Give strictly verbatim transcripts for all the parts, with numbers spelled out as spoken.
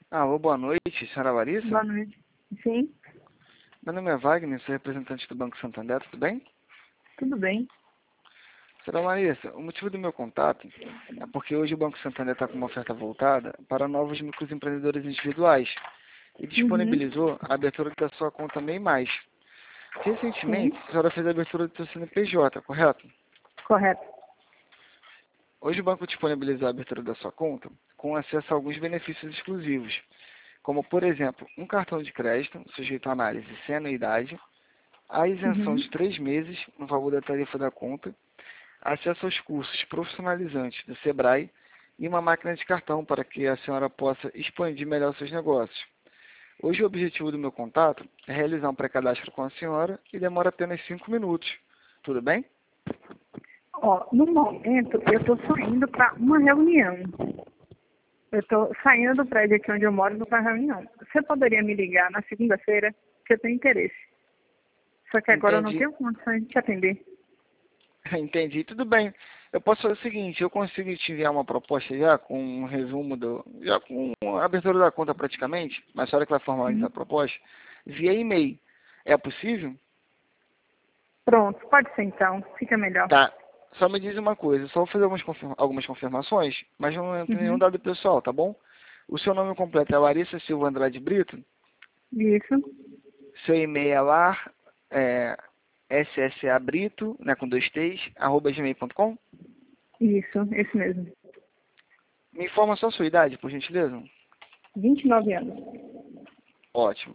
Alô, boa noite, senhora Larissa? Boa noite. Sim, Meu nome é Wagner, sou representante do Banco Santander, tudo bem? tudo bem. Senhora Larissa, o motivo do meu contato é porque hoje o Banco Santander está com uma oferta voltada para novos microempreendedores individuais e Uhum. disponibilizou a abertura da sua conta MEI Mais. Sim, Recentemente, a senhora fez a abertura do seu C N P J, correto? correto. Hoje o banco disponibilizou a abertura da sua conta com acesso a alguns benefícios exclusivos, como, por exemplo, um cartão de crédito sujeito à análise sem anuidade, a isenção Uhum. de três meses no valor da tarifa da conta, acesso aos cursos profissionalizantes do Sebrae e uma máquina de cartão para que a senhora possa expandir melhor seus negócios. Hoje o objetivo do meu contato é realizar um pré-cadastro com a senhora e demora apenas cinco minutos. Tudo bem? Ó, no momento, eu estou saindo para uma reunião. Eu estou saindo do prédio aqui onde eu moro para reunião. Você poderia me ligar na segunda-feira, que eu tenho interesse. Só que agora eu não Entendi. tenho condições de te atender. Entendi. Tudo bem. Eu posso fazer o seguinte, eu consigo te enviar uma proposta já com um resumo do, já com a abertura da conta praticamente, mas a senhora que vai formalizar a Uhum. proposta, via e-mail. É possível? Pronto, pode ser então. Fica melhor. Tá. Só me diz uma coisa, só vou fazer algumas, confirma- algumas confirmações, mas não entra nenhum Uhum. dado pessoal, tá bom? O seu nome completo é Larissa Silva Andrade Brito, Isso, seu e-mail é lar, é, ssabrito, né, com dois t's, arroba gmail ponto com. isso, esse mesmo. Me informa só a sua idade, por gentileza. vinte e nove anos. Ótimo.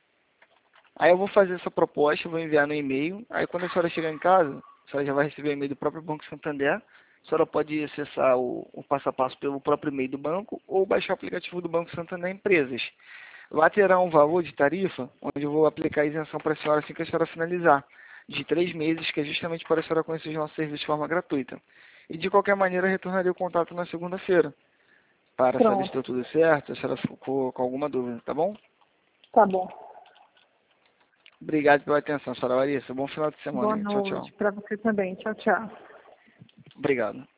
Aí eu vou fazer essa proposta, vou enviar no e-mail. Aí quando a senhora chegar em casa, a senhora já vai receber o e-mail do próprio Banco Santander. A senhora pode acessar o, o passo a passo pelo próprio e-mail do banco ou baixar o aplicativo do Banco Santander Empresas. Lá terá um valor de tarifa, onde eu vou aplicar a isenção para a senhora assim que a senhora finalizar, de três meses, que é justamente para a senhora conhecer os nossos serviços de forma gratuita. E de qualquer maneira, retornarei o contato na segunda-feira, para saber se Pronto, deu tudo certo, se a senhora ficou com alguma dúvida, tá bom? tá bom. Obrigado pela atenção, senhora Larissa. Bom final de semana, Boa hein? Tchau, tchau. noite para você também. Tchau, tchau. Obrigado.